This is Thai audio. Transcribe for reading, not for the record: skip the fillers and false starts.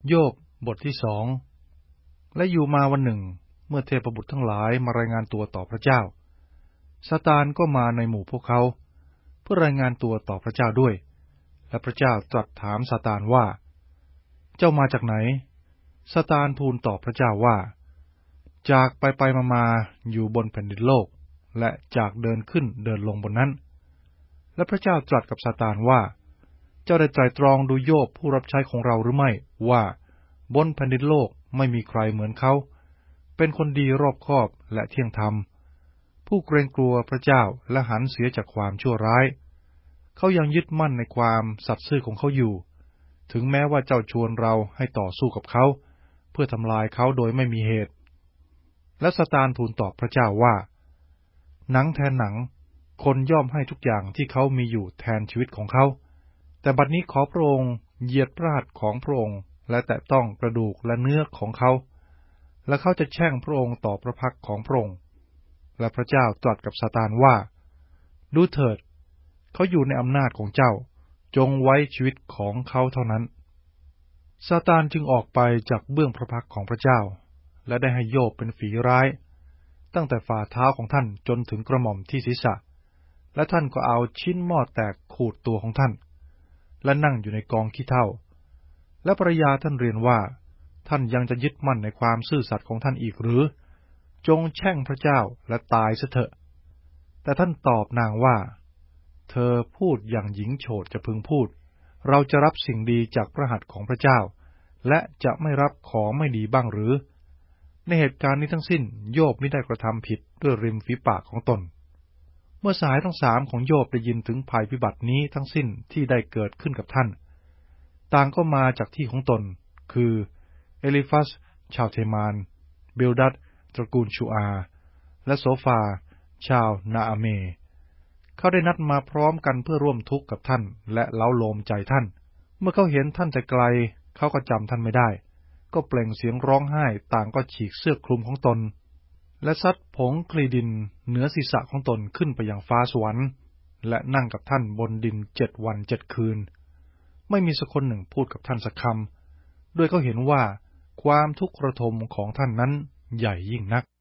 โยบบทที่2และอยู่มาวันหนึ่งเมื่อเทพบุตรทั้งหลายมารายงานตัวต่อพระเจ้าซาตานก็มาในหมู่พวกเขาเพื่อรายงานตัวต่อพระเจ้าด้วยและพระเจ้าตรัสถามซาตานว่าเจ้ามาจากไหนซาตานทูลตอบพระเจ้าว่าจากไปมาอยู่บนแผ่นดินโลกและจากเดินขึ้นเดินลงบนนั้นและพระเจ้าตรัสกับซาตานว่าเจ้าได้ไตร่ตรองดูโยบผู้รับใช้ของเราหรือไม่ว่าบนแผ่นดินโลกไม่มีใครเหมือนเขาเป็นคนดีรอบคอบและเที่ยงธรรมผู้เกรงกลัวพระเจ้าและหันเสียจากความชั่วร้ายเขายังยึดมั่นในความสัตย์ซื่อของเขาอยู่ถึงแม้ว่าเจ้าชวนเราให้ต่อสู้กับเขาเพื่อทำลายเขาโดยไม่มีเหตุและซาตานทูลตอบพระเจ้าว่าหนังแทนหนังคนย่อมให้ทุกอย่างที่เขามีอยู่แทนชีวิตของเขาแต่บัดนี้ขอพระองค์เหยียดราชของพระองค์และแตะต้องกระดูกและเนื้อของเขาและเขาจะแช่งพระองค์ต่อพระพักของพระองค์และพระเจ้าตรัสกับซาตานว่าดูเถิดเขาอยู่ในอำนาจของเจ้าจงไว้ชีวิตของเขาเท่านั้นซาตานจึงออกไปจากเบื้องพระพักของพระเจ้าและได้ให้โยบเป็นฝีร้ายตั้งแต่ฝ่าเท้าของท่านจนถึงกระหม่อมที่ศีรษะและท่านก็เอาชิ้นหม้อแตกขูดตัวของท่านและนั่งอยู่ในกองขี้เถ้าและภรรยาท่านเรียนว่าท่านยังจะยึดมั่นในความซื่อสัตย์ของท่านอีกหรือจงแช่งพระเจ้าและตายซะเถอะแต่ท่านตอบนางว่าเธอพูดอย่างหญิงโฉดจะพึงพูดเราจะรับสิ่งดีจากพระหัตถ์ของพระเจ้าและจะไม่รับของไม่ดีบ้างหรือในเหตุการณ์นี้ทั้งสิ้นโยบไม่ได้กระทำผิดด้วยริมฝีปากของตนเมื่อสหายทั้งสามของโยบได้ยินถึงภัยพิบัตินี้ทั้งสิ้นที่ได้เกิดขึ้นกับท่านต่างก็มาจากที่ของตนคือเอลิฟัสชาวเทมานเบลดัดตระกูลชูอาและโซฟาชาวนาอาเมเขาได้นัดมาพร้อมกันเพื่อร่วมทุกข์กับท่านและเล้าโลมใจท่านเมื่อเขาเห็นท่านแต่ไกลเขาก็จำท่านไม่ได้ก็เปล่งเสียงร้องไห้ต่างก็ฉีกเสื้อคลุมของตนและซัดผงคลีดินเหนือศีรษะของตนขึ้นไปยังฟ้าสวรรค์และนั่งกับท่านบนดิน7 วัน7 คืนไม่มีสักคนหนึ่งพูดกับท่านสักคำด้วยเขาเห็นว่าความทุกข์ระทมของท่านนั้นใหญ่ยิ่งนัก